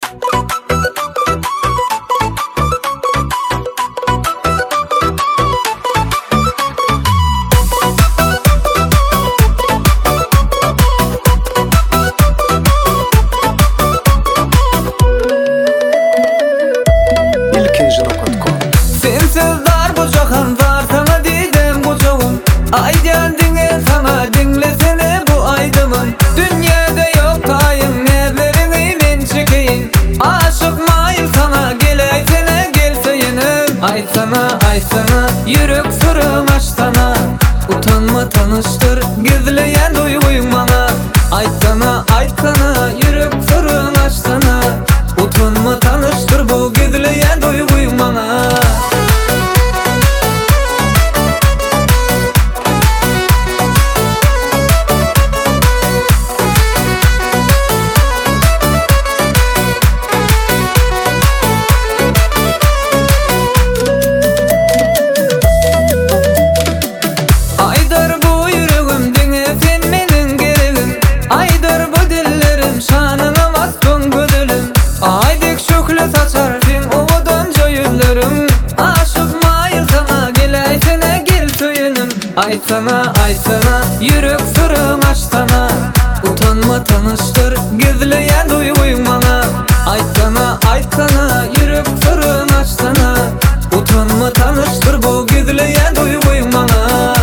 Sensiz dar bu cahan var, sana didem kucağım. Ay geldin sana dinlesene bu aydımın. Dünyada yok tayın, nerlerini ben çekeyim. Aşık mayıl sana geleysene gelseyenim. Ay sana yürek sırrım aç sana. Utanma tanıştır gizleyen duyguyum bana. Ay sana yürek sırrım aç sana. Utanma tanıştır bu gizleyen duyguyum bana. Aydır bu yüreğim dine sen menin gereğim. Aydır bu dillerim şanına maskun güdülüm. Aydık şükle saçar sen ovadanca yüzlerim. Aşık mayıl sana geleysene gel söylenim. Ay sana yürek sırrım aç sana. Utanma tanıştır gizleyen duyguyum bana. Ay sana yürek sırrım aç sana. Utanma tanıştır bu gizleyen duyguyum bana.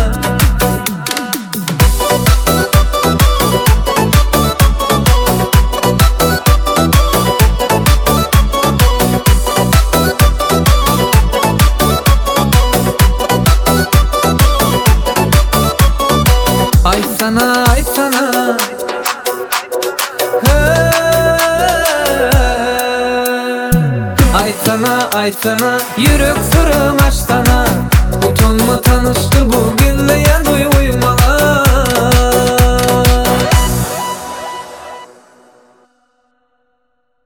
Ay sana Ay sana yürek sırrım aç sana. Utanma tanıştır